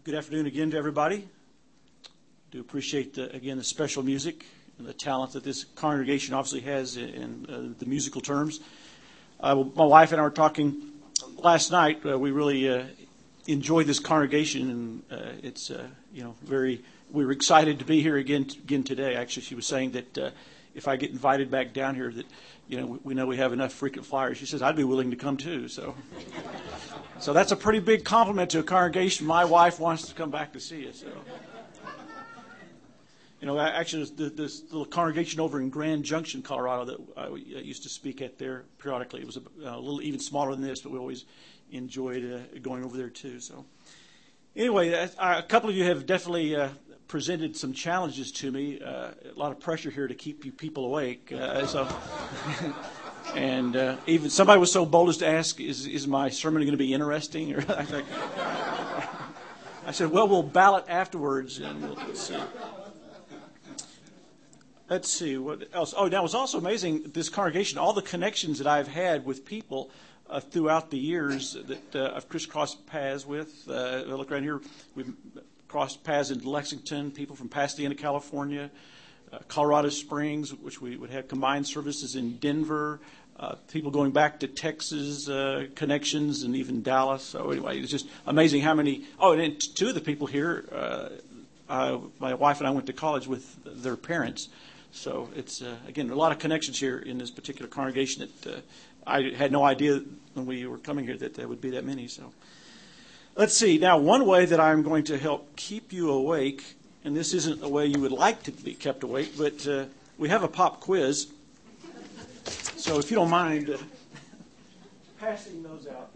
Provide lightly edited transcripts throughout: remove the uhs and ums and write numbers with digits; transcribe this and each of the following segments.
Good afternoon again to everybody. Do appreciate, again, the special music and the talent that this congregation obviously has in the musical terms. My wife and I were talking last night. We really enjoyed this congregation, and it's very. We were excited to be here again today. Actually, she was saying that if I get invited back down here, that we know we have enough frequent flyers. She says I'd be willing to come too. So that's a pretty big compliment to a congregation. My wife wants to come back to see us. So. Actually, this little congregation over in Grand Junction, Colorado, that I used to speak at there periodically. It was a little even smaller than this, but we always enjoyed going over there too. So, anyway, a couple of you have definitely presented some challenges to me. A lot of pressure here to keep you people awake. And even somebody was so bold as to ask, "Is my sermon going to be interesting?" Or I said, "Well, we'll ballot afterwards, and we'll see." Let's see what else. Oh, now it was also amazing, this congregation, all the connections that I've had with people throughout the years that I've crisscrossed paths with. Look right here, we've crossed paths in Lexington, people from Pasadena, California, Colorado Springs, which we would have combined services in Denver, people going back to Texas, connections, and even Dallas. So anyway, it's just amazing how many. Oh, and then two of the people here, my wife and I went to college with their parents. So it's, again, a lot of connections here in this particular congregation that I had no idea when we were coming here that there would be that many. So let's see. Now, one way that I'm going to help keep you awake, and this isn't the way you would like to be kept awake, but we have a pop quiz. So if you don't mind passing those out.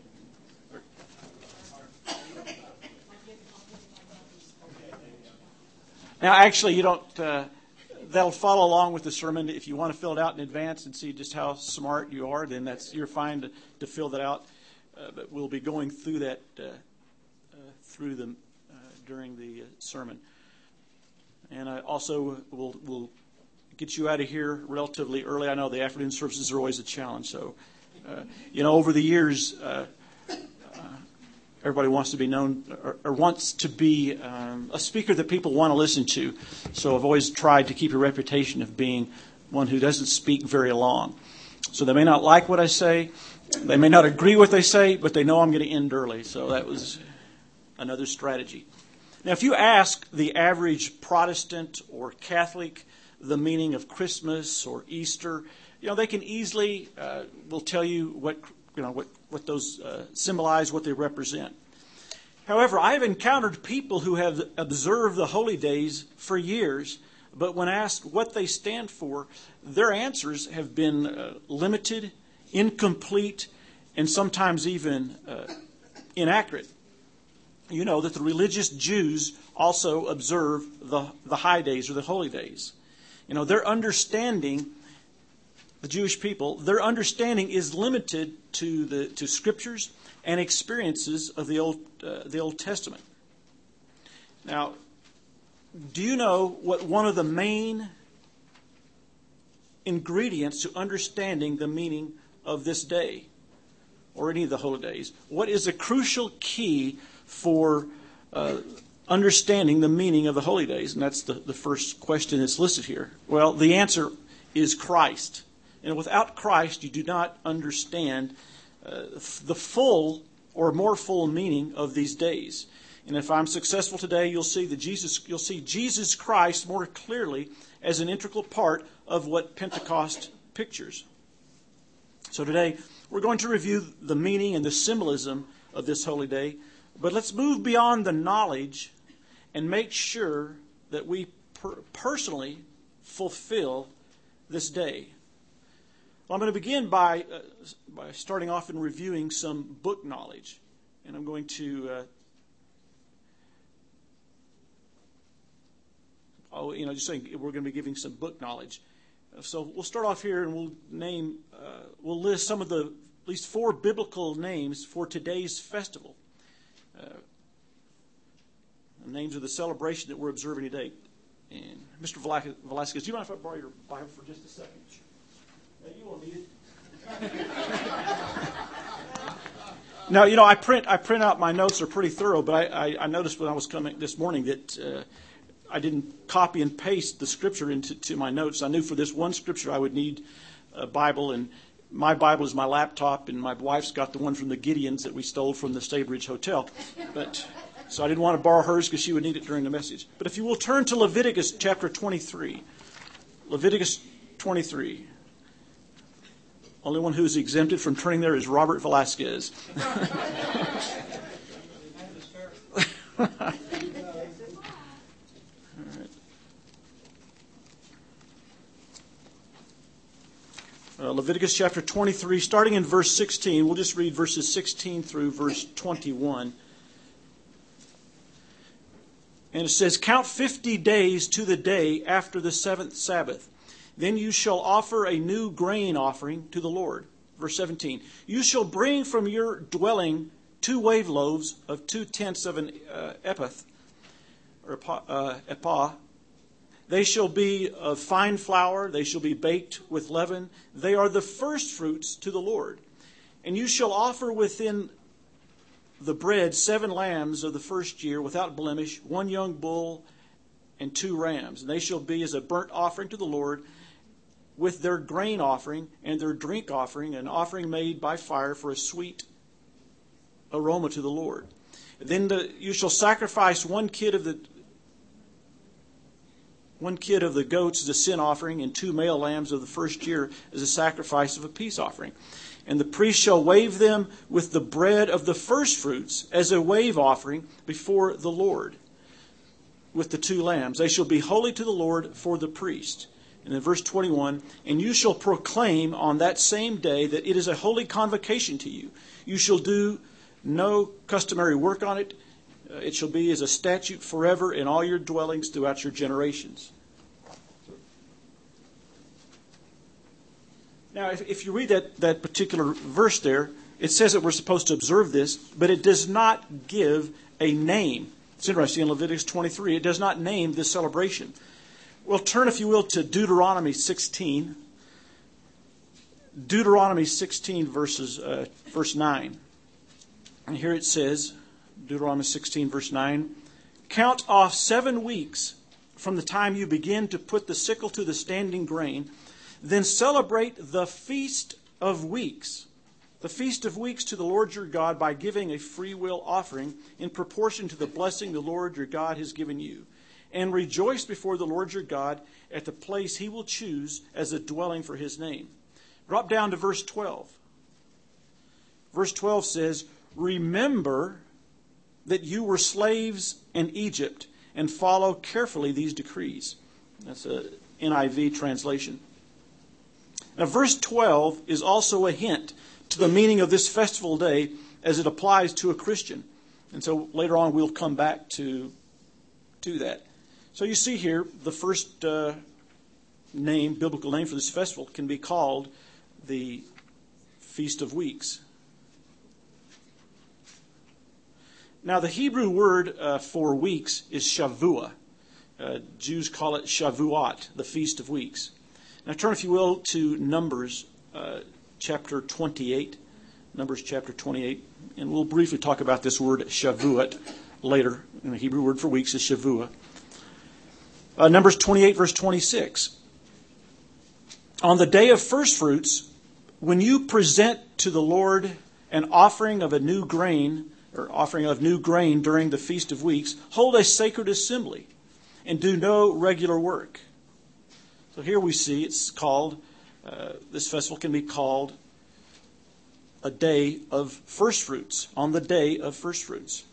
Now, actually, you don't... That'll follow along with the sermon. If you want to fill it out in advance and see just how smart you are, then you're fine to fill that out. But we'll be going through that through them during the sermon. And I also will get you out of here relatively early. I know the afternoon services are always a challenge. So, over the years, everybody wants to be known or wants to be a speaker that people want to listen to. So I've always tried to keep a reputation of being one who doesn't speak very long. So they may not like what I say. They may not agree with what they say, but they know I'm going to end early. So that was another strategy. Now, if you ask the average Protestant or Catholic the meaning of Christmas or Easter, they can easily will tell you what those symbolize, what they represent. However, I have encountered people who have observed the holy days for years, but when asked what they stand for, their answers have been limited, incomplete, and sometimes even inaccurate. You know that the religious Jews also observe the high days or the holy days. Their understanding, the Jewish people, their understanding is limited to scriptures and experiences of the Old Testament. Now, do you know what one of the main ingredients to understanding the meaning of this day or any of the holy days? What is a crucial key for understanding the meaning of the holy days? And that's the first question that's listed here. Well, the answer is Christ. And without Christ, you do not understand the full or more full meaning of these days. And if I'm successful today, you'll see Jesus Christ more clearly as an integral part of what Pentecost pictures. So today, we're going to review the meaning and the symbolism of this holy day. But let's move beyond the knowledge and make sure that we personally fulfill this day. Well, I'm going to begin by starting off and reviewing some book knowledge. And I'm going to, just saying we're going to be giving some book knowledge. So we'll start off here and we'll list some of at least 4 biblical names for today's festival. The names of the celebration that we're observing today. And Mr. Velasquez, do you mind if I borrow your Bible for just a second? You won't need it. Now, I print out my notes are pretty thorough, but I noticed when I was coming this morning that I didn't copy and paste the scripture into my notes. I knew for this one scripture I would need a Bible, and my Bible is my laptop, and my wife's got the one from the Gideons that we stole from the Staybridge Hotel. So I didn't want to borrow hers because she would need it during the message. But if you will turn to Leviticus chapter 23. Leviticus 23. Only one who is exempted from turning there is Robert Velasquez. Leviticus chapter 23, starting in verse 16. We'll just read verses 16 through verse 21. And it says, "Count 50 days to the day after the seventh Sabbath. Then you shall offer a new grain offering to the Lord." Verse 17, "You shall bring from your dwelling 2 wave loaves of 2/10 of an ephah, or ephah. They shall be of fine flour. They shall be baked with leaven. They are the first fruits to the Lord. And you shall offer within the bread 7 lambs of the first year without blemish, 1 young bull, and 2 rams. And they shall be as a burnt offering to the Lord, with their grain offering and their drink offering, an offering made by fire for a sweet aroma to the Lord. Then you shall sacrifice one kid of the goats as a sin offering, and 2 male lambs of the first year as a sacrifice of a peace offering. And the priest shall wave them with the bread of the first fruits as a wave offering before the Lord with the 2 lambs. They shall be holy to the Lord for the priest." And in verse 21, "And you shall proclaim on that same day that it is a holy convocation to you. You shall do no customary work on it. It shall be as a statute forever in all your dwellings throughout your generations." Now, if you read that particular verse there, it says that we're supposed to observe this, but it does not give a name. It's interesting, in Leviticus 23, it does not name this celebration. Well, turn, if you will, to Deuteronomy 16. Deuteronomy 16, verse 9. And here it says, Deuteronomy 16, verse 9, "Count off 7 weeks from the time you begin to put the sickle to the standing grain. Then celebrate the Feast of Weeks. The Feast of Weeks to the Lord your God by giving a freewill offering in proportion to the blessing the Lord your God has given you. And rejoice before the Lord your God at the place he will choose as a dwelling for his name." Drop down to verse 12. Verse 12 says, "Remember that you were slaves in Egypt, and follow carefully these decrees." That's a NIV translation. Now, verse 12 is also a hint to the meaning of this festival day as it applies to a Christian. And so later on we'll come back to that. So you see here, the first biblical name for this festival can be called the Feast of Weeks. Now, the Hebrew word for weeks is Shavuah. Jews call it Shavuot, the Feast of Weeks. Now turn, if you will, to Numbers chapter 28. Numbers chapter 28. And we'll briefly talk about this word Shavuot later. And the Hebrew word for weeks is Shavuah. Numbers 28, verse 26. "On the day of first fruits, when you present to the Lord an offering of a new grain, or offering of new grain during the Feast of Weeks, hold a sacred assembly and do no regular work." So here we see it's called, this festival can be called a day of first fruits, on the day of first fruits.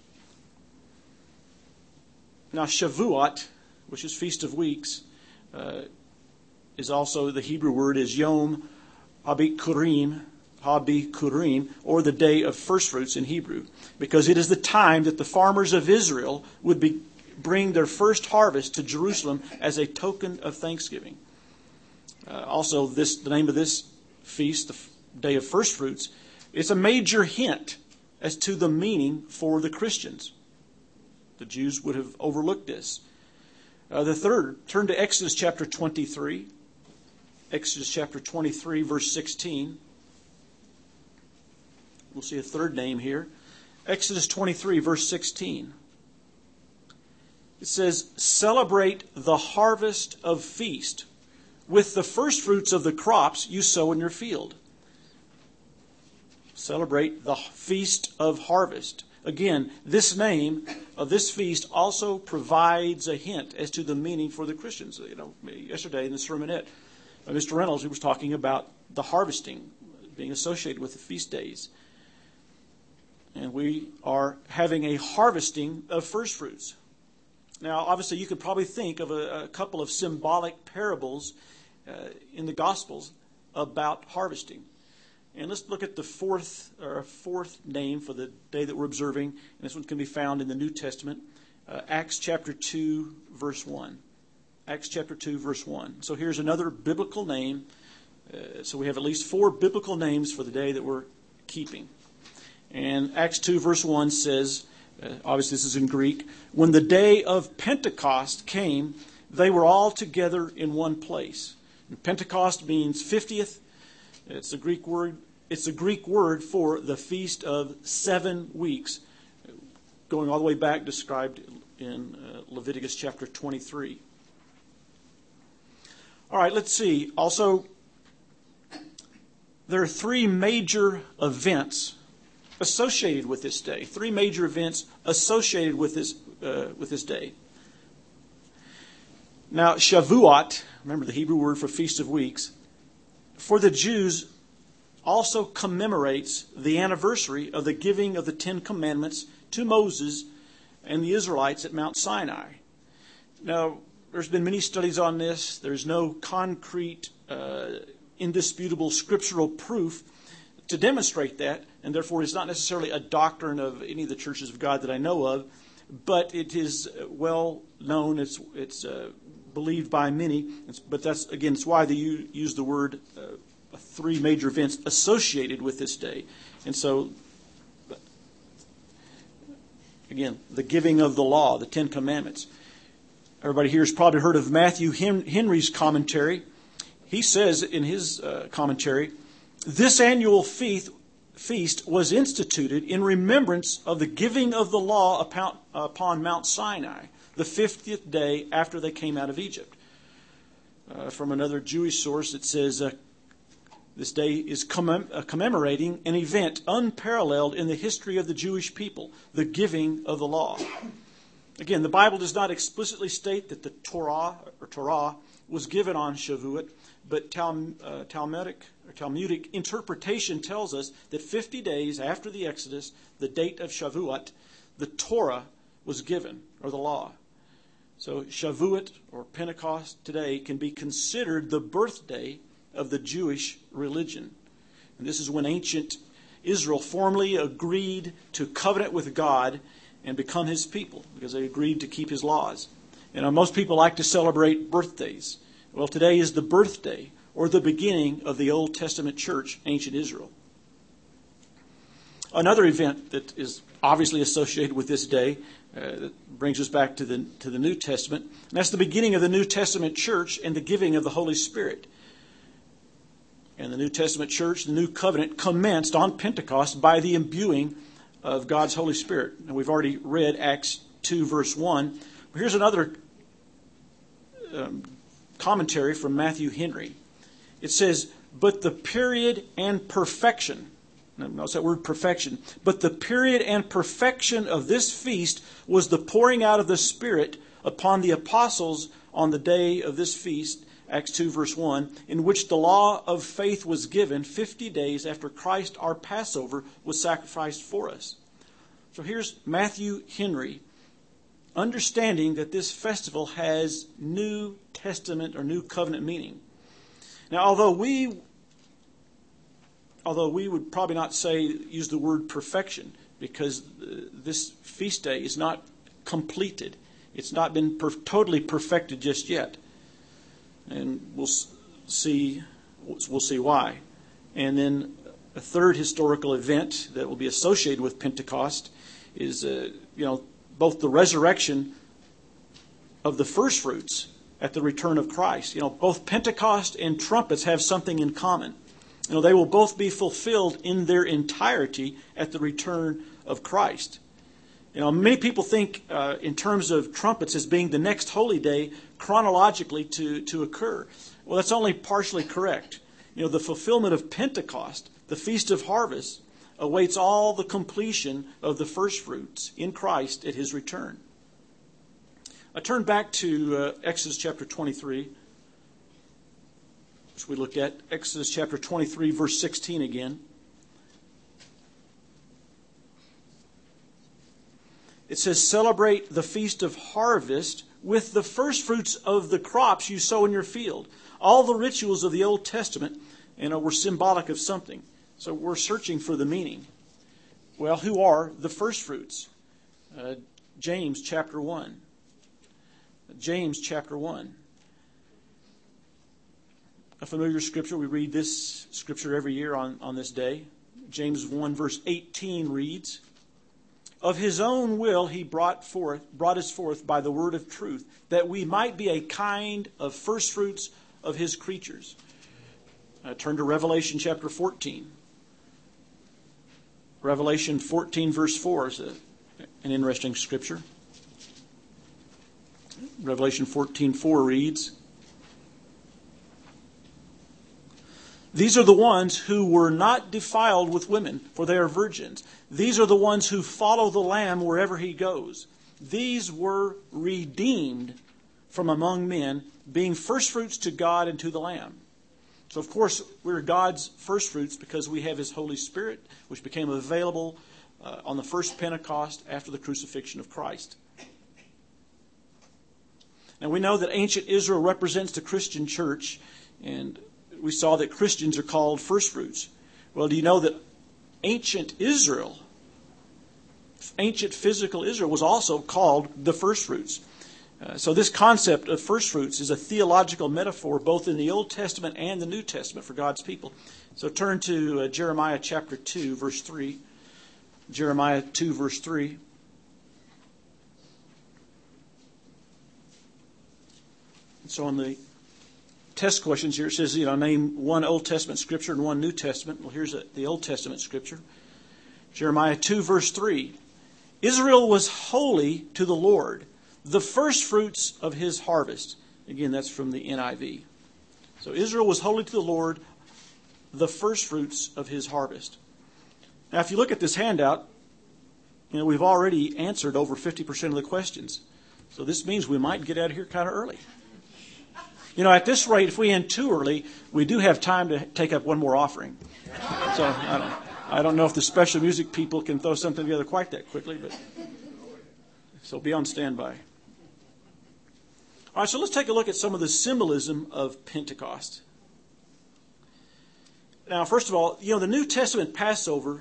Now, Shavuot, which is Feast of Weeks, is also, the Hebrew word is Yom HaBikurim, or the day of first fruits in Hebrew, because it is the time that the farmers of Israel would bring their first harvest to Jerusalem as a token of thanksgiving. Also, the name of this feast, the day of first fruits, it's a major hint as to the meaning for the Christians. The Jews would have overlooked this. The third, turn to Exodus chapter 23. Exodus chapter 23, verse 16. We'll see a third name here. Exodus 23, verse 16. It says, celebrate the harvest of feast with the first fruits of the crops you sow in your field. Celebrate the feast of harvest. Again, this name of this feast also provides a hint as to the meaning for the Christians. Yesterday in the sermonette, Mr. Reynolds, he was talking about the harvesting being associated with the feast days. And we are having a harvesting of first fruits. Now, obviously, you could probably think of a couple of symbolic parables in the Gospels about harvesting. And let's look at the fourth name for the day that we're observing. And this one can be found in the New Testament, Acts chapter 2, verse 1. Acts chapter 2, verse 1. So here's another biblical name. So we have at least 4 biblical names for the day that we're keeping. And Acts 2, verse 1 says, obviously this is in Greek, when the day of Pentecost came, they were all together in one place. And Pentecost means 50th. It's a Greek word. It's a Greek word for the feast of 7 weeks, going all the way back described in Leviticus chapter 23. All right, let's see. Also, there are 3 major events associated with this day. 3 major events associated with this day. Now, Shavuot, remember the Hebrew word for Feast of Weeks, for the Jews also commemorates the anniversary of the giving of the 10 Commandments to Moses and the Israelites at Mount Sinai. Now, there's been many studies on this. There's no concrete, indisputable scriptural proof to demonstrate that, and therefore it's not necessarily a doctrine of any of the churches of God that I know of, but it is well known. It's believed by many, but that's, again, it's why they use the word 3 major events associated with this day. And so, again, the giving of the law, the 10 Commandments. Everybody here has probably heard of Matthew Henry's commentary. He says in his commentary, this annual feast was instituted in remembrance of the giving of the law upon Mount Sinai, the 50th day after they came out of Egypt. From another Jewish source, it says this day is commemorating an event unparalleled in the history of the Jewish people, the giving of the law. Again, the Bible does not explicitly state that the Torah was given on Shavuot, but Talmudic interpretation tells us that 50 days after the Exodus, the date of Shavuot, the Torah was given, or the law. So Shavuot, or Pentecost today, can be considered the birthday of the Jewish religion. And this is when ancient Israel formally agreed to covenant with God and become His people, because they agreed to keep His laws. And most people like to celebrate birthdays. Well, today is the birthday, or the beginning of the Old Testament church, ancient Israel. Another event that is obviously associated with this day that brings us back to the New Testament, and that's the beginning of the New Testament church and the giving of the Holy Spirit. And the New Testament church, the new covenant, commenced on Pentecost by the imbuing of God's Holy Spirit. And we've already read Acts 2, verse 1. Here's another commentary from Matthew Henry. It says, but the period and perfection, notice that word perfection, but the period and perfection of this feast was the pouring out of the Spirit upon the apostles on the day of this feast, Acts 2, verse 1, in which the law of faith was given 50 days after Christ, our Passover, was sacrificed for us. So here's Matthew Henry, understanding that this festival has New Testament or New Covenant meaning. Now, although we would probably not use the word perfection, because this feast day is not completed. It's not been totally perfected just yet. And we'll see why. And then a third historical event that will be associated with Pentecost is, both the resurrection of the first fruits at the return of Christ. Both Pentecost and trumpets have something in common. They will both be fulfilled in their entirety at the return of Christ. Many people think in terms of trumpets as being the next holy day chronologically to occur. Well, that's only partially correct. The fulfillment of Pentecost, the Feast of Harvest, awaits all the completion of the first fruits in Christ at His return. I turn back to Exodus chapter 23. So we look at Exodus chapter 23, verse 16 again. It says, celebrate the Feast of Harvest with the first fruits of the crops you sow in your field. All the rituals of the Old Testament, were symbolic of something. So we're searching for the meaning. Well, who are the first fruits? James chapter 1. James chapter 1. A familiar scripture. We read this scripture every year on this day. James 1 verse 18 reads, of His own will He brought us forth by the word of truth, that we might be a kind of first fruits of His creatures. Turn to Revelation chapter 14. Revelation 14 verse 4 is an interesting scripture. Revelation 14:4 reads, these are the ones who were not defiled with women, for they are virgins. These are the ones who follow the Lamb wherever He goes. These were redeemed from among men, being firstfruits to God and to the Lamb. So, of course, we're God's firstfruits because we have His Holy Spirit, which became available on the first Pentecost after the crucifixion of Christ. Now, we know that ancient Israel represents the Christian church, and we saw that Christians are called firstfruits. Well, do you know that ancient Israel, ancient physical Israel, was also called the firstfruits? So this concept of firstfruits is a theological metaphor both in the Old Testament and the New Testament for God's people. So turn to Jeremiah chapter 2, verse 3. Jeremiah 2, verse 3. So on the test questions here, it says, name one Old Testament scripture and one New Testament. Well, here's the Old Testament scripture. Jeremiah 2, verse 3. Israel was holy to the Lord, the first fruits of His harvest. Again, that's from the NIV. So Israel was holy to the Lord, the first fruits of His harvest. Now, if you look at this handout, we've already answered over 50% of the questions. So this means we might get out of here kind of early. At this rate, if we end too early, we do have time to take up one more offering. So I don't know if the special music people can throw something together quite that quickly, but so be on standby. All right, so let's take a look at some of the symbolism of Pentecost. Now, first of all, the New Testament Passover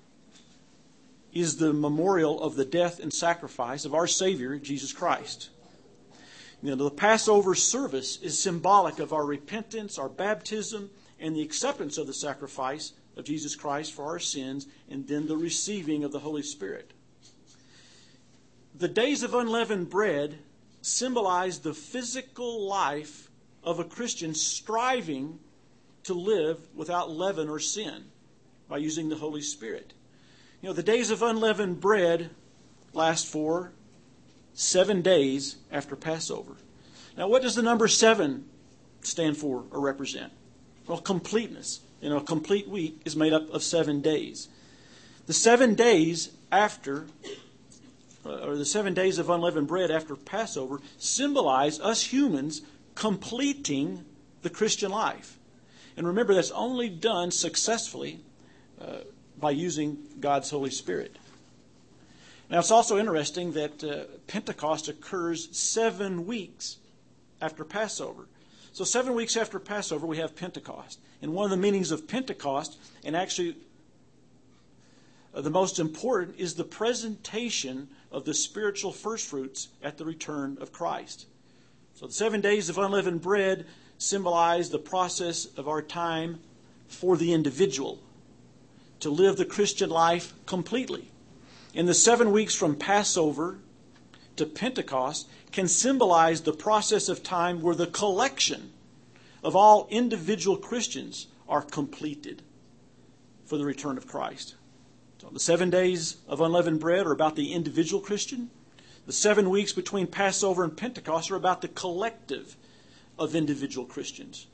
is the memorial of the death and sacrifice of our Savior, Jesus Christ. The Passover service is symbolic of our repentance, our baptism, and the acceptance of the sacrifice of Jesus Christ for our sins, and then the receiving of the Holy Spirit. The days of unleavened bread symbolize the physical life of a Christian striving to live without leaven or sin by using the Holy Spirit. The days of unleavened bread last for 7 days after Passover. Now, what does the number 7 stand for or represent? Well, completeness. A complete week is made up of 7 days. The 7 days after, or the 7 days of unleavened bread after Passover, symbolize us humans completing the Christian life. And remember, that's only done successfully by using God's Holy Spirit. Now, it's also interesting that Pentecost occurs 7 weeks after Passover. So 7 weeks after Passover, we have Pentecost. And one of the meanings of Pentecost, and actually the most important, is the presentation of the spiritual firstfruits at the return of Christ. So the 7 days of unleavened bread symbolize the process of our time for the individual to live the Christian life completely. In the 7 weeks from Passover to Pentecost can symbolize the process of time where the collection of all individual Christians are completed for the return of Christ. So the 7 days of unleavened bread are about the individual Christian. The 7 weeks between Passover and Pentecost are about the collective of individual Christians.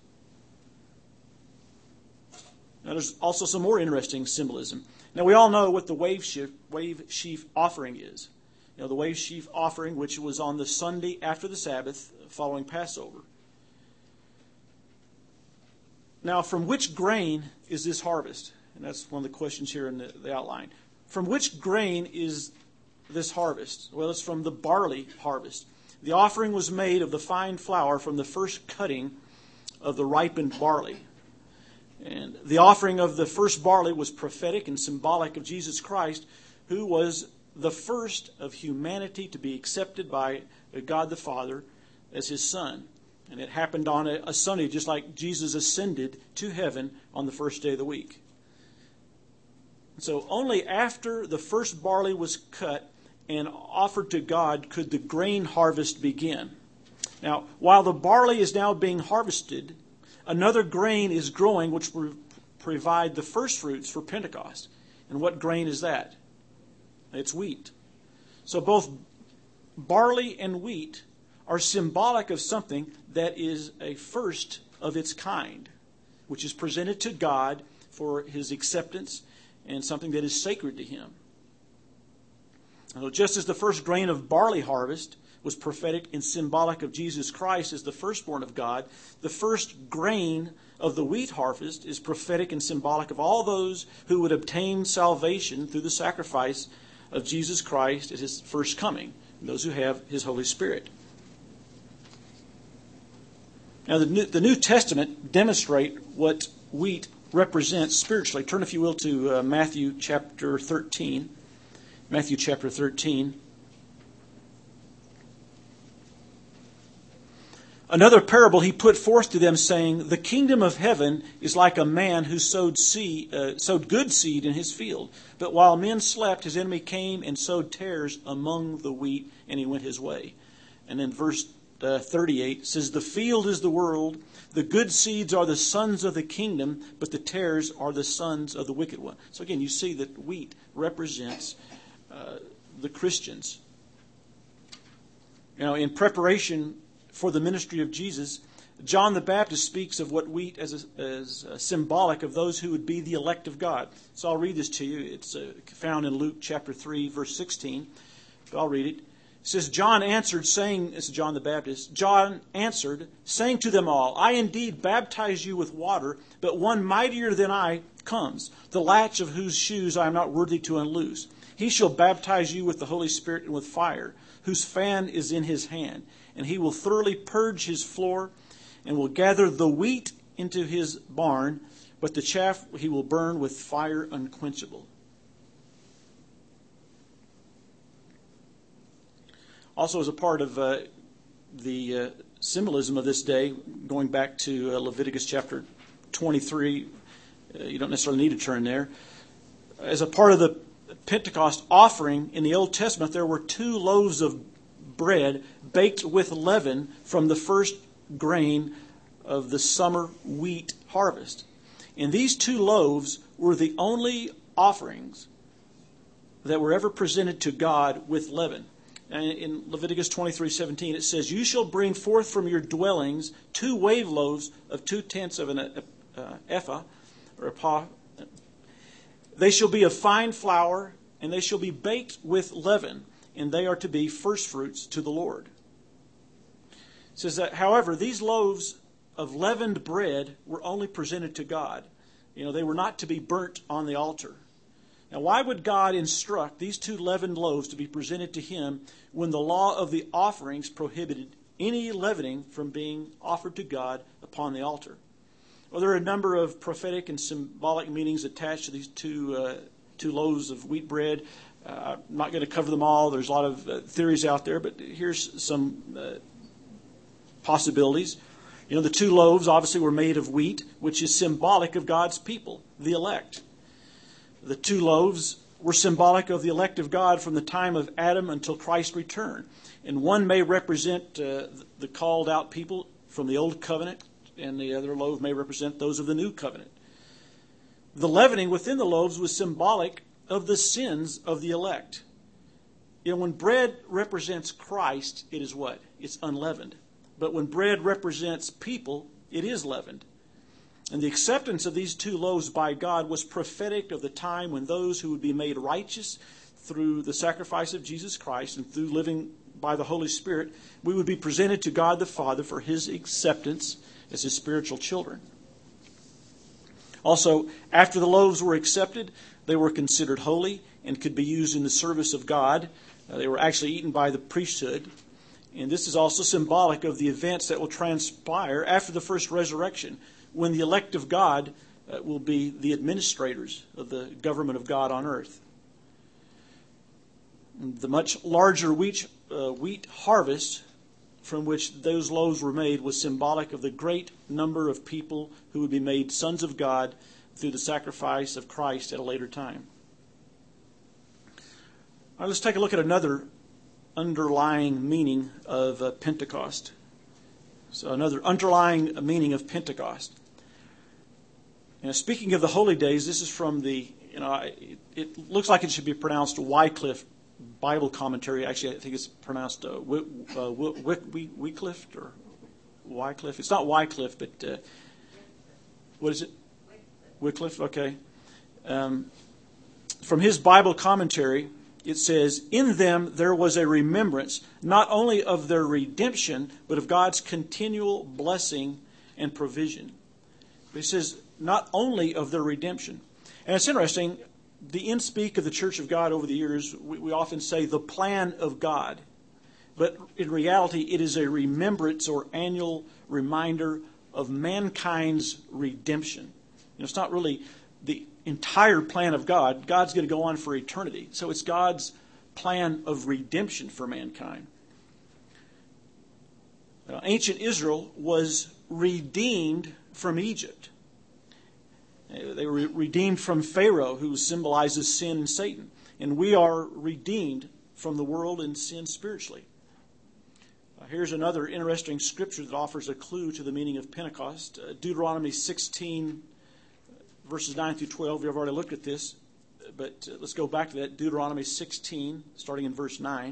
Now, there's also some more interesting symbolism. Now, we all know what the wave sheaf offering is. You know, the wave sheaf offering, which was on the Sunday after the Sabbath following Passover. Now, from which grain is this harvest? And that's one of the questions here in the outline. From which grain is this harvest? Well, it's from the barley harvest. The offering was made of the fine flour from the first cutting of the ripened barley. And the offering of the first barley was prophetic and symbolic of Jesus Christ, who was the first of humanity to be accepted by God the Father as his Son. And it happened on a Sunday, just like Jesus ascended to heaven on the first day of the week. So only after the first barley was cut and offered to God could the grain harvest begin. Now, while the barley is now being harvested, another grain is growing which will provide the first fruits for Pentecost. And what grain is that? It's wheat. So both barley and wheat are symbolic of something that is a first of its kind, which is presented to God for his acceptance and something that is sacred to him. So just as the first grain of barley harvest was prophetic and symbolic of Jesus Christ as the firstborn of God, the first grain of the wheat harvest is prophetic and symbolic of all those who would obtain salvation through the sacrifice of Jesus Christ at his first coming, those who have his Holy Spirit. Now, the New Testament demonstrate what wheat represents spiritually. Turn, if you will, to Matthew chapter 13. Matthew chapter 13. Another parable he put forth to them, saying, the kingdom of heaven is like a man who sowed good seed in his field. But while men slept, his enemy came and sowed tares among the wheat, and he went his way. And then verse 38 says, the field is the world, the good seeds are the sons of the kingdom, but the tares are the sons of the wicked one. So again, you see that wheat represents the Christians. Now, in preparation for the ministry of Jesus, John the Baptist speaks of what wheat as symbolic of those who would be the elect of God. So I'll read this to you. It's found in Luke chapter 3, verse 16. But I'll read it. It says, John answered, saying, this is John the Baptist, John answered, saying to them all, I indeed baptize you with water, but one mightier than I comes, the latch of whose shoes I am not worthy to unloose. He shall baptize you with the Holy Spirit and with fire, whose fan is in his hand. And he will thoroughly purge his floor, and will gather the wheat into his barn, but the chaff he will burn with fire unquenchable. Also, as a part of the symbolism of this day, going back to Leviticus chapter 23, you don't necessarily need to turn there. As a part of the Pentecost offering in the Old Testament, there were 2 loaves of bread baked with leaven from the first grain of the summer wheat harvest. And these 2 loaves were the only offerings that were ever presented to God with leaven. And in Leviticus 23:17, it says, you shall bring forth from your dwellings 2 wave loaves of 2/10 of an ephah, or a pah. They shall be of fine flour, and they shall be baked with leaven, and they are to be firstfruits to the Lord. It says that, however, these loaves of leavened bread were only presented to God. You know, they were not to be burnt on the altar. Now, why would God instruct these 2 leavened loaves to be presented to him when the law of the offerings prohibited any leavening from being offered to God upon the altar? Well, there are a number of prophetic and symbolic meanings attached to these two loaves of wheat bread. I'm not going to cover them all. There's a lot of theories out there, but here's some possibilities. You know, the 2 loaves obviously were made of wheat, which is symbolic of God's people, the elect. The 2 loaves were symbolic of the elect of God from the time of Adam until Christ's return. And one may represent the called out people from the old covenant, and the other loaf may represent those of the new covenant. The leavening within the loaves was symbolic of the sins of the elect. When bread represents Christ, it is what? It's unleavened. But when bread represents people, it is leavened. And the acceptance of these two loaves by God was prophetic of the time when those who would be made righteous through the sacrifice of Jesus Christ and through living by the Holy Spirit, we would be presented to God the Father for His acceptance as His spiritual children. Also, after the loaves were accepted, they were considered holy and could be used in the service of God. They were actually eaten by the priesthood. And this is also symbolic of the events that will transpire after the first resurrection, when the elect of God will be the administrators of the government of God on earth. The much larger wheat harvest from which those loaves were made was symbolic of the great number of people who would be made sons of God through the sacrifice of Christ at a later time. All right, let's take a look at another underlying meaning of Pentecost. So another underlying meaning of Pentecost. Speaking of the holy days, this is from the, it looks like it should be pronounced Wycliffe Bible commentary. Actually, I think it's pronounced Wycliffe or Wycliffe. It's not Wycliffe, but what is it? Wycliffe, okay. From his Bible commentary, it says, "In them there was a remembrance not only of their redemption, but of God's continual blessing and provision." But he says, not only of their redemption. And it's interesting, the inspeak of the Church of God over the years, we often say the plan of God. But in reality, it is a remembrance or annual reminder of mankind's redemption. It's not really the entire plan of God. God's going to go on for eternity. So it's God's plan of redemption for mankind. Now, ancient Israel was redeemed from Egypt. They were redeemed from Pharaoh, who symbolizes sin and Satan. And we are redeemed from the world and sin spiritually. Here's another interesting scripture that offers a clue to the meaning of Pentecost. Deuteronomy 16, verses 9 through 12. We've already looked at this, but let's go back to that. Deuteronomy 16, starting in verse 9.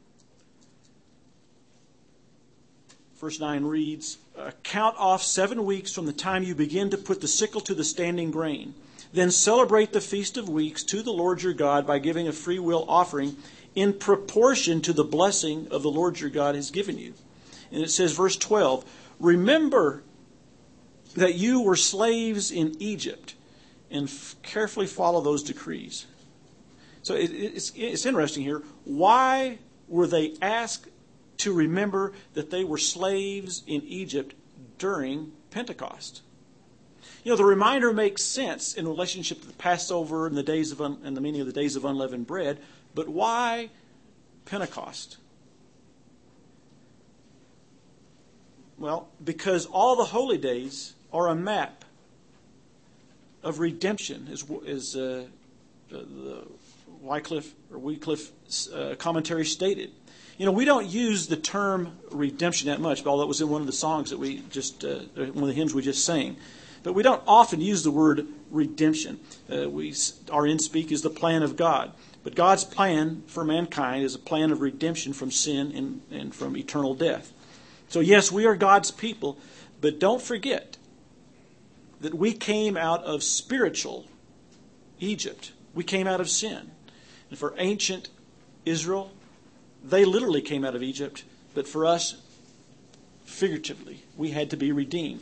Verse 9 reads, "Count off 7 weeks from the time you begin to put the sickle to the standing grain. Then celebrate the Feast of Weeks to the Lord your God by giving a free will offering in proportion to the blessing of the Lord your God has given you." And it says, verse 12, "Remember that you were slaves in Egypt, and carefully follow those decrees." So it's interesting here. Why were they asked to remember that they were slaves in Egypt during Pentecost? The reminder makes sense in relationship to the Passover and and the meaning of the days of unleavened bread. But why Pentecost? Well, because all the holy days are a map of redemption, as the Wycliffe commentary stated. We don't use the term redemption that much, although it was in one of the songs that we just, one of the hymns we just sang. But we don't often use the word redemption. Our inspeak is the plan of God. But God's plan for mankind is a plan of redemption from sin and from eternal death. So yes, we are God's people, but don't forget that we came out of spiritual Egypt. We came out of sin. And for ancient Israel, they literally came out of Egypt, but for us, figuratively, we had to be redeemed.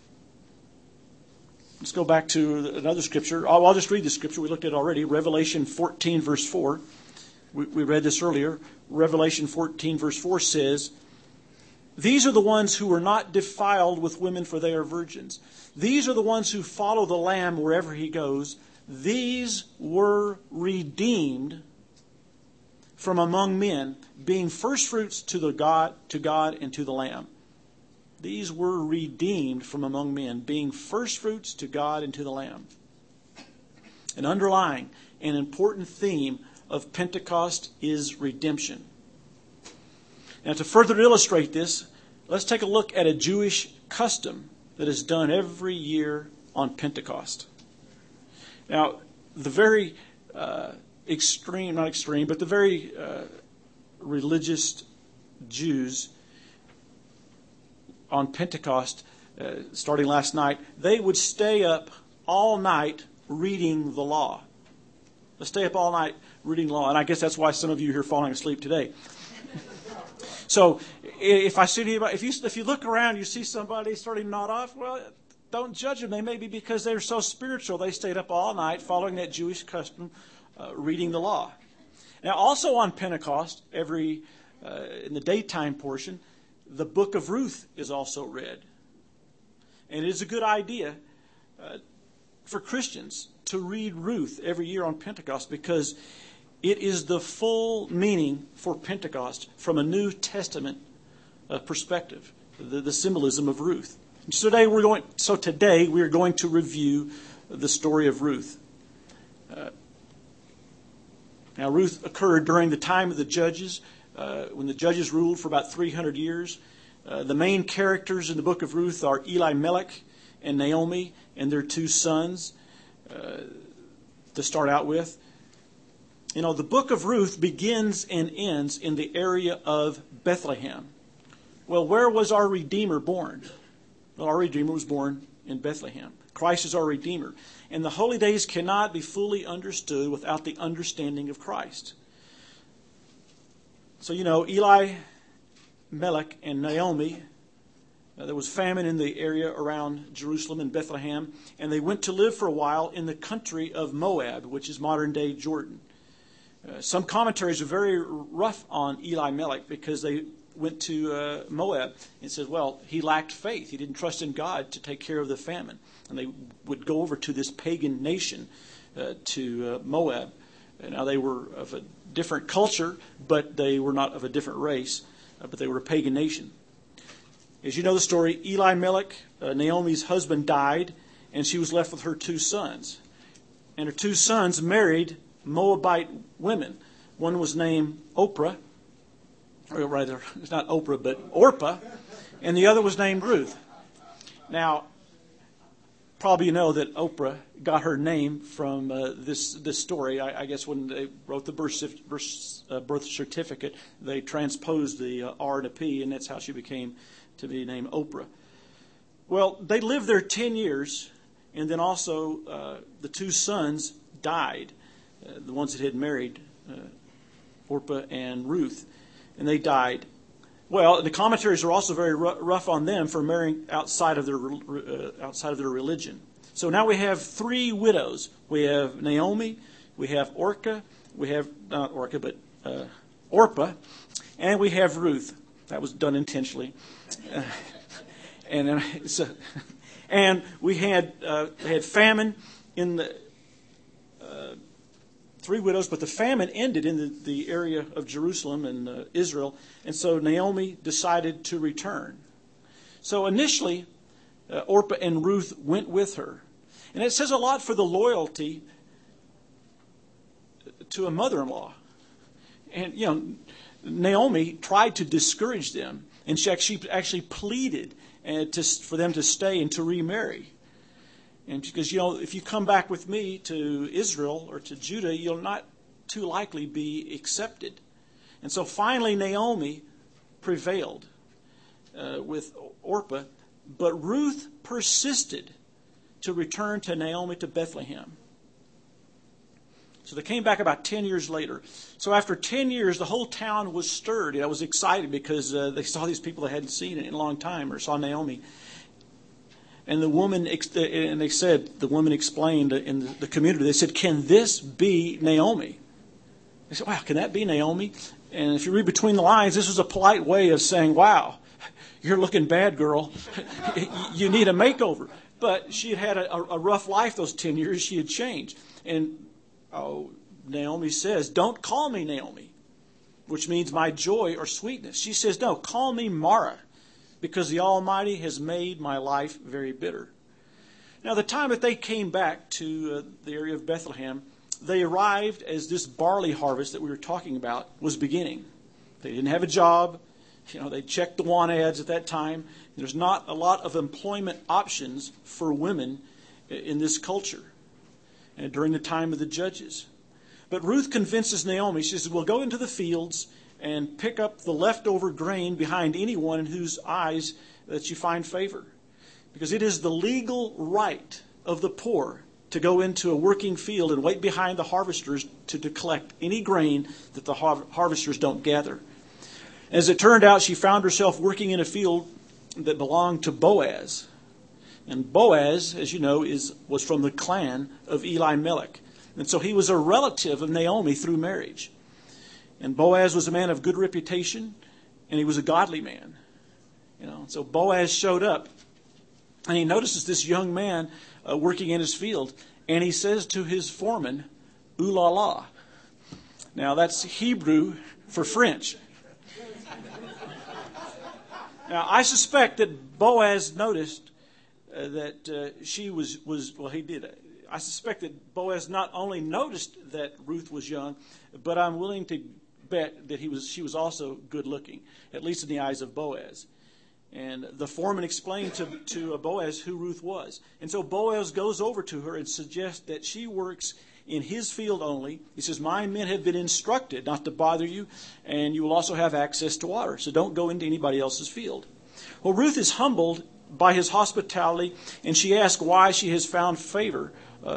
Let's go back to another scripture. I'll just read the scripture. We looked at it already. Revelation 14, verse 4. We read this earlier. Revelation 14, verse 4 says, "These are the ones who were not defiled with women, for they are virgins. These are the ones who follow the Lamb wherever he goes. These were redeemed from among men, being firstfruits to God and to the Lamb." These were redeemed from among men, being firstfruits to God and to the Lamb. An underlying and important theme of Pentecost is redemption. Now, to further illustrate this, let's take a look at a Jewish custom that is done every year on Pentecost. Now, the very not extreme, but the very religious Jews on Pentecost, starting last night, they would stay up all night reading the law. They stay up all night reading law, and I guess that's why some of you here are falling asleep today. So, if I see anybody, if you look around, you see somebody starting to nod off, well, don't judge them. They may be because they're so spiritual. They stayed up all night following that Jewish custom, reading the law. Now, also on Pentecost, in the daytime portion, the book of Ruth is also read. And it is a good idea for Christians to read Ruth every year on Pentecost, because it is the full meaning for Pentecost from a New Testament perspective, the symbolism of Ruth. So today we are going to review the story of Ruth. Now, Ruth occurred during the time of the Judges, when the Judges ruled for about 300 years. The main characters in the book of Ruth are Elimelech and Naomi and their two sons, to start out with. You know, the book of Ruth begins and ends in the area of Bethlehem. Well, where was our Redeemer born? Well, our Redeemer was born in Bethlehem. Christ is our Redeemer. And the holy days cannot be fully understood without the understanding of Christ. So, you know, Elimelech and Naomi, there was famine in the area around Jerusalem and Bethlehem, and they went to live for a while in the country of Moab, which is modern-day Jordan. Some commentaries are very rough on Elimelech because they went to Moab and said, well, he lacked faith. He didn't trust in God to take care of the famine. And they would go over to this pagan nation, to Moab. And now they were of a different culture, but they were not of a different race, but they were a pagan nation. As you know the story, Elimelech, Naomi's husband, died, and she was left with her two sons. And her two sons married Moabite women. One was named Oprah, or rather, it's not Oprah, but Orpah, and the other was named Ruth. Now, probably you know that Oprah got her name from this story. I guess when they wrote the birth certificate, they transposed the R and a P, and that's how she became to be named Oprah. Well, they lived there 10 years, and then also the two sons died, the ones that had married Orpah and Ruth, and they died. Well, the commentaries are also very rough on them for marrying outside of their religion. So now we have three widows. We have Naomi, we have Orpah, and we have Ruth. That was done intentionally. And we had famine in the three widows, but the famine ended in the area of Jerusalem and Israel, and so Naomi decided to return. So initially, Orpah and Ruth went with her. And it says a lot for the loyalty to a mother-in-law. And, you know, Naomi tried to discourage them, and she actually pleaded for them to stay and to remarry. And because, you know, if you come back with me to Israel or to Judah, you'll not too likely be accepted. And so finally Naomi prevailed with Orpah, but Ruth persisted to return to Naomi to Bethlehem. So they came back about 10 years later. So after 10 years, the whole town was stirred. I was excited because they saw these people they hadn't seen in a long time, or saw Naomi. And the woman explained in the community, they said, can this be Naomi? They said, wow, can that be Naomi? And if you read between the lines, this was a polite way of saying, wow, you're looking bad, girl. You need a makeover. But she had a rough life those 10 years. She had changed. And Naomi says, don't call me Naomi, which means my joy or sweetness. She says, no, call me Mara, because the Almighty has made my life very bitter. Now, the time that they came back to the area of Bethlehem, they arrived as this barley harvest that we were talking about was beginning. They didn't have a job. You know, they checked the want ads at that time. There's not a lot of employment options for women in this culture. during the time of the judges. But Ruth convinces Naomi. She says, well, go into the fields and pick up the leftover grain behind anyone in whose eyes that you find favor. Because it is the legal right of the poor to go into a working field and wait behind the harvesters to collect any grain that the harvesters don't gather. As it turned out, she found herself working in a field that belonged to Boaz. And Boaz, as you know, was from the clan of Elimelech. And so he was a relative of Naomi through marriage. And Boaz was a man of good reputation, and he was a godly man. So Boaz showed up, and he notices this young man working in his field, and he says to his foreman, "Ooh la la." Now that's Hebrew for French. Now I suspect that Boaz noticed that she was well, he did. I suspect that Boaz not only noticed that Ruth was young, but I'm willing to bet that she was also good looking, at least in the eyes of Boaz. And the foreman explained to Boaz who Ruth was. And so Boaz goes over to her and suggests that she works in his field only. He says, my men have been instructed not to bother you, and you will also have access to water. So don't go into anybody else's field. Well, Ruth is humbled by his hospitality, and she asks why she has found favor,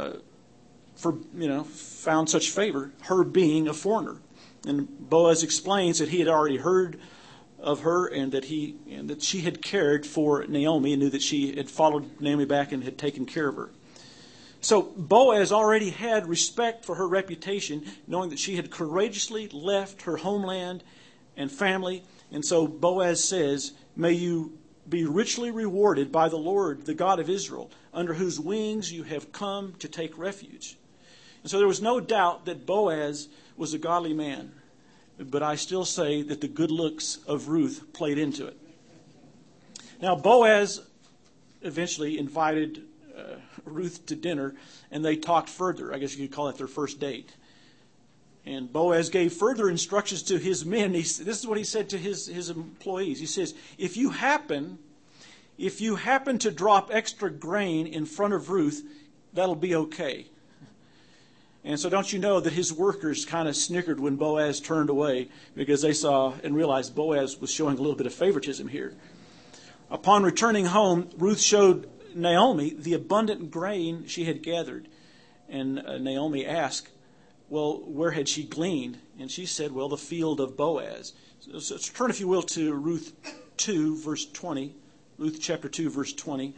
found such favor, her being a foreigner. And Boaz explains that he had already heard of her and that she had cared for Naomi and knew that she had followed Naomi back and had taken care of her. So Boaz already had respect for her reputation, knowing that she had courageously left her homeland and family. And so Boaz says, may you be richly rewarded by the Lord, the God of Israel, under whose wings you have come to take refuge. And so there was no doubt that Boaz was a godly man. But I still say that the good looks of Ruth played into it. Now Boaz eventually invited Ruth to dinner, and they talked further. I guess you could call it their first date. And Boaz gave further instructions to his men. This is what he said to his employees. He says, if you happen to drop extra grain in front of Ruth, that'll be okay. And so don't you know that his workers kind of snickered when Boaz turned away, because they saw and realized Boaz was showing a little bit of favoritism here. Upon returning home, Ruth showed Naomi the abundant grain she had gathered. And Naomi asked, well, where had she gleaned? And she said, well, the field of Boaz. So turn, if you will, to Ruth 2, verse 20. Ruth chapter 2, verse 20.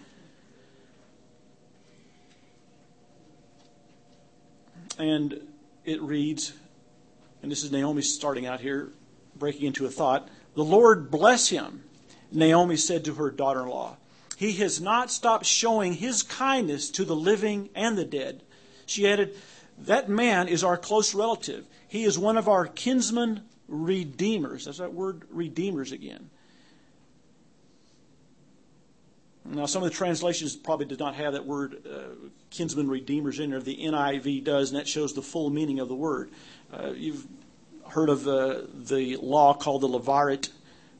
And it reads, and this is Naomi starting out here, breaking into a thought. The Lord bless him, Naomi said to her daughter-in-law. He has not stopped showing his kindness to the living and the dead. She added, that man is our close relative. He is one of our kinsman redeemers. That's that word, redeemers, again. Now, some of the translations probably did not have that word kinsman redeemers in there. The NIV does, and that shows the full meaning of the word. You've heard of the law called the Levirate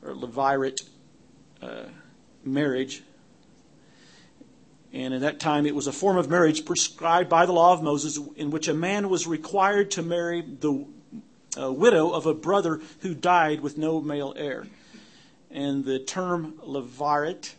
marriage. And in that time, it was a form of marriage prescribed by the law of Moses in which a man was required to marry the widow of a brother who died with no male heir. And the term Levirate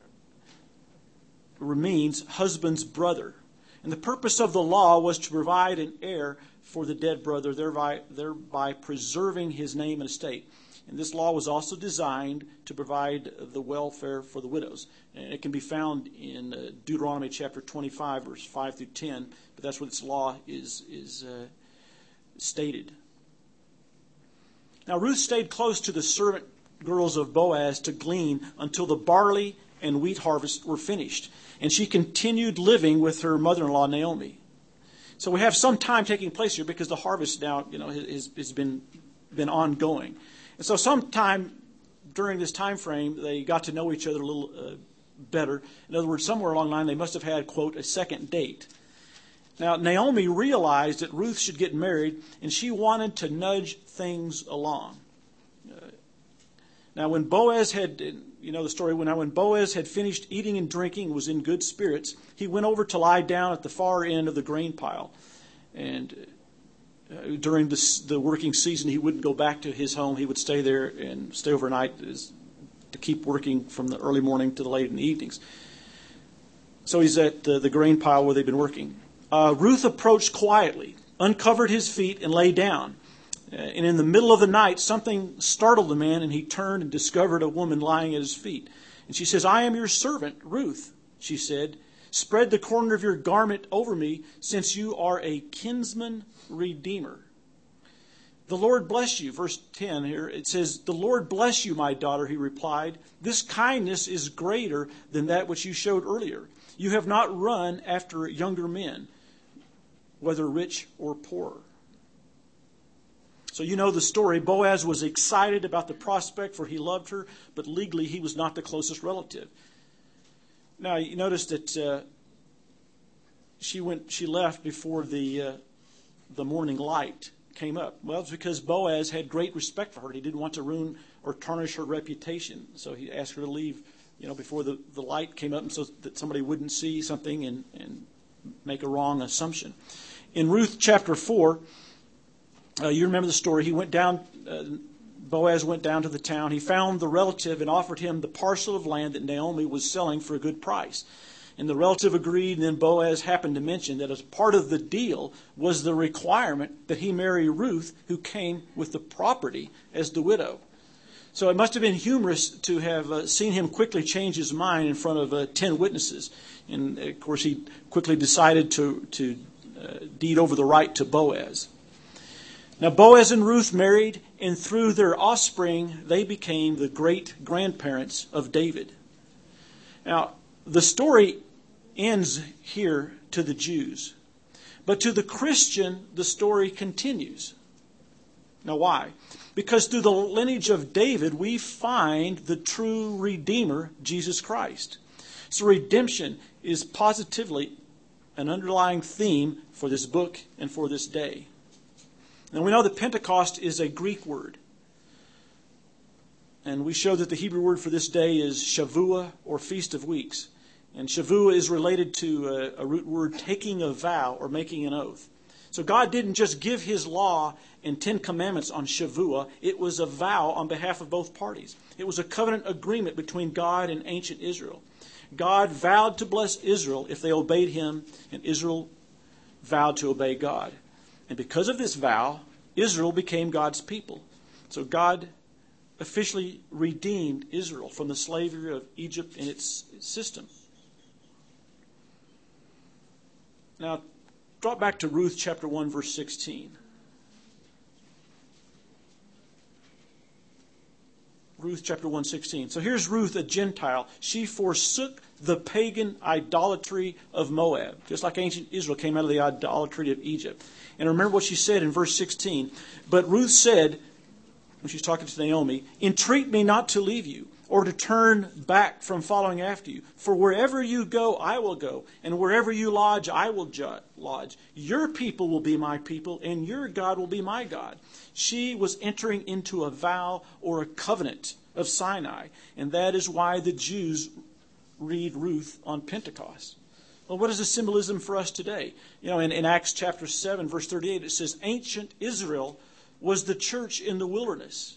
means husband's brother. And the purpose of the law was to provide an heir for the dead brother, thereby preserving his name and estate. And this law was also designed to provide the welfare for the widows. And it can be found in Deuteronomy chapter 25, verse 5 through 10. But that's where this law is stated. Now Ruth stayed close to the servant girls of Boaz to glean until the barley and wheat harvest were finished. And she continued living with her mother-in-law, Naomi. So we have some time taking place here because the harvest now, has been ongoing. And so sometime during this time frame, they got to know each other a little better. In other words, somewhere along the line, they must have had, quote, a second date. Now, Naomi realized that Ruth should get married, and she wanted to nudge things along. Now, when Boaz had you know the story. When Boaz had finished eating and drinking and was in good spirits, he went over to lie down at the far end of the grain pile. And during the working season, he wouldn't go back to his home. He would stay there and stay overnight to keep working from the early morning to the late in the evenings. So he's at the grain pile where they've been working. Ruth approached quietly, uncovered his feet, and lay down. And in the middle of the night, something startled the man, and he turned and discovered a woman lying at his feet. And she says, "I am your servant, Ruth," she said. "Spread the corner of your garment over me, since you are a kinsman redeemer." "The Lord bless you." Verse 10 here, it says, "The Lord bless you, my daughter," he replied. "This kindness is greater than that which you showed earlier. You have not run after younger men, whether rich or poor." So you know the story. Boaz was excited about the prospect, for he loved her, but legally he was not the closest relative. Now you notice that she left before the morning light came up. Well, it's because Boaz had great respect for her. He didn't want to ruin or tarnish her reputation, so he asked her to leave, before the light came up, and so that somebody wouldn't see something and make a wrong assumption. In Ruth chapter 4, you remember the story. He went down. Boaz went down to the town. He found the relative and offered him the parcel of land that Naomi was selling for a good price. And the relative agreed, and then Boaz happened to mention that as part of the deal was the requirement that he marry Ruth, who came with the property as the widow. So it must have been humorous to have seen him quickly change his mind in front of 10 witnesses. And, of course, he quickly decided to deed over the right to Boaz. Now, Boaz and Ruth married, and through their offspring, they became the great-grandparents of David. Now, the story ends here to the Jews. But to the Christian, the story continues. Now, why? Because through the lineage of David, we find the true Redeemer, Jesus Christ. So redemption is positively an underlying theme for this book and for this day. Now we know that Pentecost is a Greek word. And we show that the Hebrew word for this day is Shavuah, or Feast of Weeks. And Shavuah is related to a root word, taking a vow or making an oath. So God didn't just give His law and 10 commandments on Shavuah. It was a vow on behalf of both parties. It was a covenant agreement between God and ancient Israel. God vowed to bless Israel if they obeyed Him, and Israel vowed to obey God. And because of this vow, Israel became God's people. So God officially redeemed Israel from the slavery of Egypt and its system. Now, drop back to Ruth chapter 1, verse 16. Ruth chapter 1:16. So here's Ruth, a Gentile. She forsook the pagan idolatry of Moab, just like ancient Israel came out of the idolatry of Egypt. And remember what she said in verse 16. But Ruth said, when she's talking to Naomi, "Entreat me not to leave you, or to turn back from following after you. For wherever you go, I will go, and wherever you lodge, I will lodge. Your people will be my people, and your God will be my God." She was entering into a vow or a covenant of Sinai, and that is why the Jews read Ruth on Pentecost. Well, what is the symbolism for us today? In Acts chapter 7, verse 38, it says, "Ancient Israel was the church in the wilderness."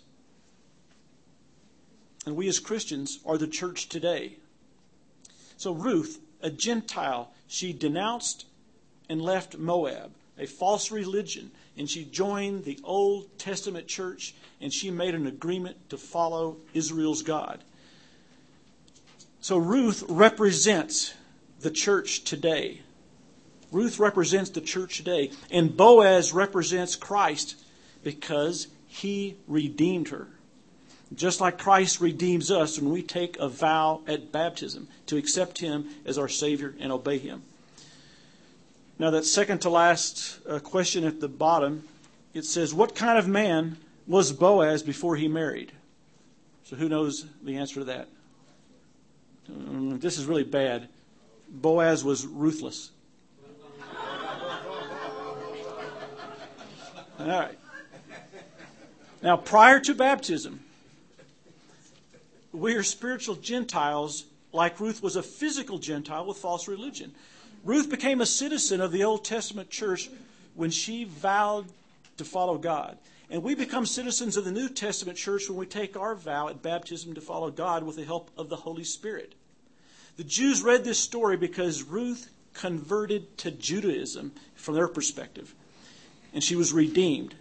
And we as Christians are the church today. So Ruth, a Gentile, she denounced and left Moab, a false religion, and she joined the Old Testament church, and she made an agreement to follow Israel's God. So Ruth represents the church today. Ruth represents the church today, and Boaz represents Christ because he redeemed her. Just like Christ redeems us when we take a vow at baptism to accept Him as our Savior and obey Him. Now that second to last question at the bottom, it says, what kind of man was Boaz before he married? So who knows the answer to that? This is really bad. Boaz was ruthless. All right. Now prior to baptism, we are spiritual Gentiles like Ruth was a physical Gentile with false religion. Ruth became a citizen of the Old Testament church when she vowed to follow God. And we become citizens of the New Testament church when we take our vow at baptism to follow God with the help of the Holy Spirit. The Jews read this story because Ruth converted to Judaism from their perspective, and she was redeemed.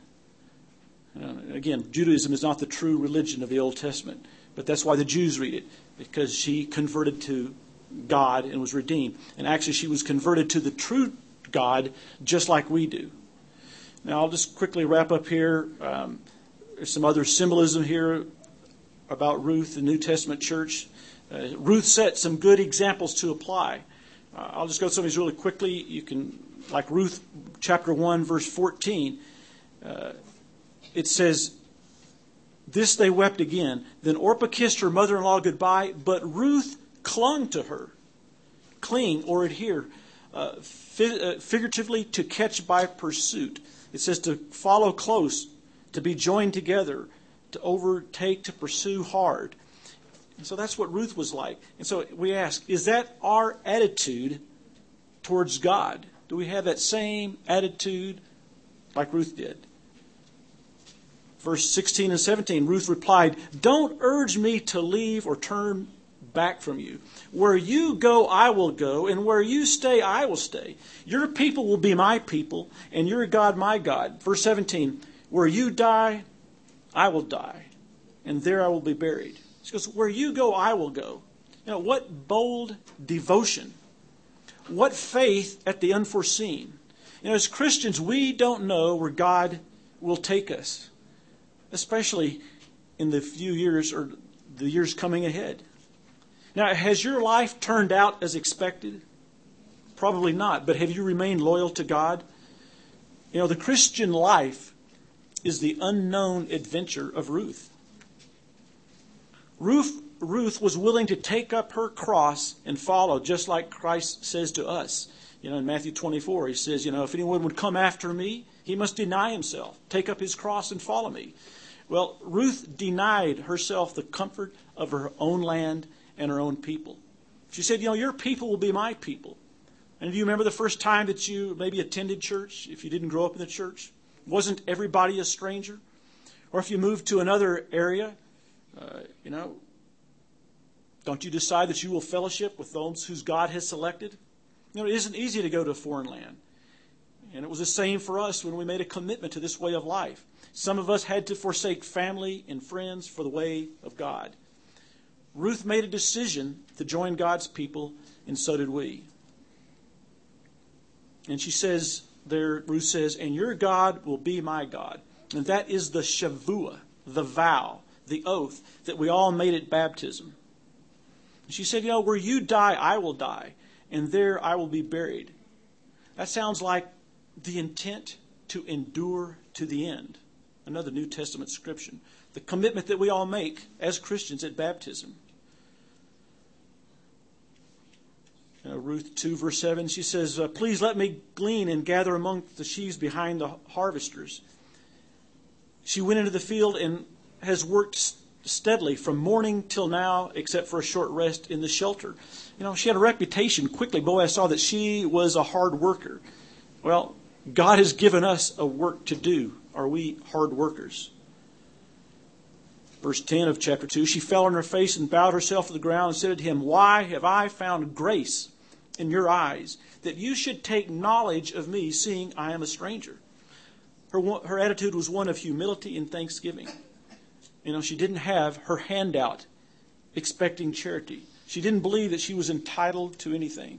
Again, Judaism is not the true religion of the Old Testament, but that's why the Jews read it, because she converted to God and was redeemed. And actually, she was converted to the true God just like we do. Now, I'll just quickly wrap up here. There's some other symbolism here about Ruth, the New Testament church. Ruth set some good examples to apply. I'll just go through some of these really quickly. You can, like Ruth chapter 1, verse 14, it says, "This they wept again. Then Orpah kissed her mother-in-law goodbye, but Ruth clung to her." Cling or adhere, figuratively to catch by pursuit. It says to follow close, to be joined together, to overtake, to pursue hard. And so that's what Ruth was like. And so we ask, is that our attitude towards God? Do we have that same attitude like Ruth did? Verse 16 and 17, Ruth replied, "Don't urge me to leave or turn back from you. Where you go, I will go, and where you stay, I will stay. Your people will be my people, and your God, my God." Verse 17, "Where you die, I will die, and there I will be buried." She goes, "Where you go, I will go." You know, what bold devotion. What faith at the unforeseen. You know, as Christians, we don't know where God will take us, especially in the few years or the years coming ahead. Now, has your life turned out as expected? Probably not, but have you remained loyal to God? You know, the Christian life is the unknown adventure of Ruth. Ruth was willing to take up her cross and follow, just like Christ says to us. You know, in Matthew 24, he says, if anyone would come after me, he must deny himself, take up his cross and follow me. Well, Ruth denied herself the comfort of her own land and her own people. She said, your people will be my people. And do you remember the first time that you maybe attended church, if you didn't grow up in the church? Wasn't everybody a stranger? Or if you moved to another area, don't you decide that you will fellowship with those whose God has selected? It isn't easy to go to a foreign land. And it was the same for us when we made a commitment to this way of life. Some of us had to forsake family and friends for the way of God. Ruth made a decision to join God's people, and so did we. And she says there, Ruth says, "And your God will be my God." And that is the shavua, the vow, the oath that we all made at baptism. She said, "Where you die, I will die, and there I will be buried." That sounds like the intent to endure to the end. Another New Testament scripture. The commitment that we all make as Christians at baptism. Ruth 2 verse 7, she says, "Please let me glean and gather among the sheaves behind the harvesters." She went into the field and has worked steadily from morning till now, except for a short rest in the shelter. She had a reputation. Quickly, Boaz saw that she was a hard worker. Well, God has given us a work to do. Are we hard workers? Verse 10 of chapter 2, she fell on her face and bowed herself to the ground and said to him, "Why have I found grace in your eyes, that you should take knowledge of me, seeing I am a stranger?" Her attitude was one of humility and thanksgiving. She didn't have her hand out expecting charity. She didn't believe that she was entitled to anything.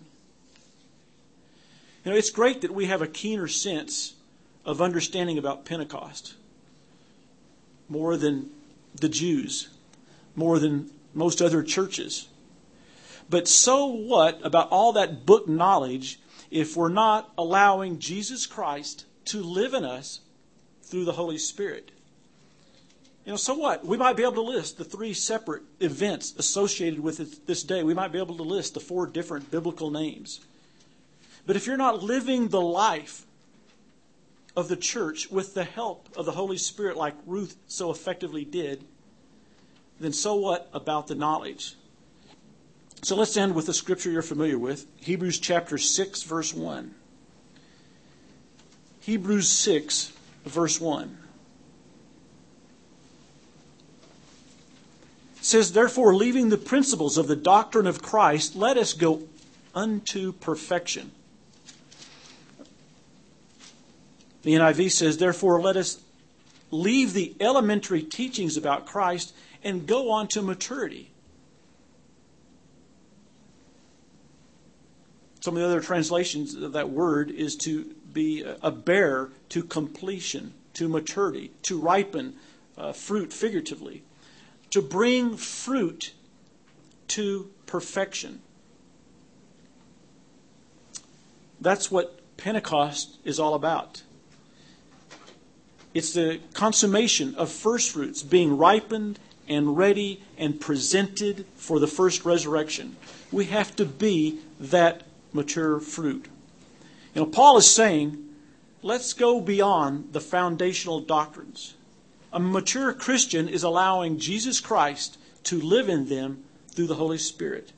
It's great that we have a keener sense of understanding about Pentecost. More than the Jews. More than most other churches. But so what about all that book knowledge if we're not allowing Jesus Christ to live in us through the Holy Spirit? So what? We might be able to list the 3 separate events associated with this day. We might be able to list the 4 different biblical names. But if you're not living the life of the church with the help of the Holy Spirit like Ruth so effectively did, then so what about the knowledge? So let's end with a scripture you're familiar with, Hebrews chapter 6, verse 1. Hebrews 6, verse 1. It says, therefore, leaving the principles of the doctrine of Christ, let us go unto perfection. The NIV says, therefore, let us leave the elementary teachings about Christ and go on to maturity. Some of the other translations of that word is to be a bear to completion, to maturity, to ripen fruit figuratively, to bring fruit to perfection. That's what Pentecost is all about. It's the consummation of first fruits being ripened and ready and presented for the first resurrection. We have to be that mature fruit. Paul is saying, let's go beyond the foundational doctrines. A mature Christian is allowing Jesus Christ to live in them through the Holy Spirit.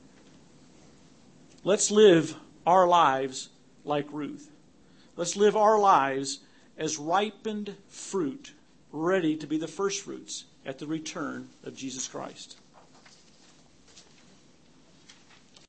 Let's live our lives like Ruth. Let's live our lives as ripened fruit, ready to be the first fruits at the return of Jesus Christ.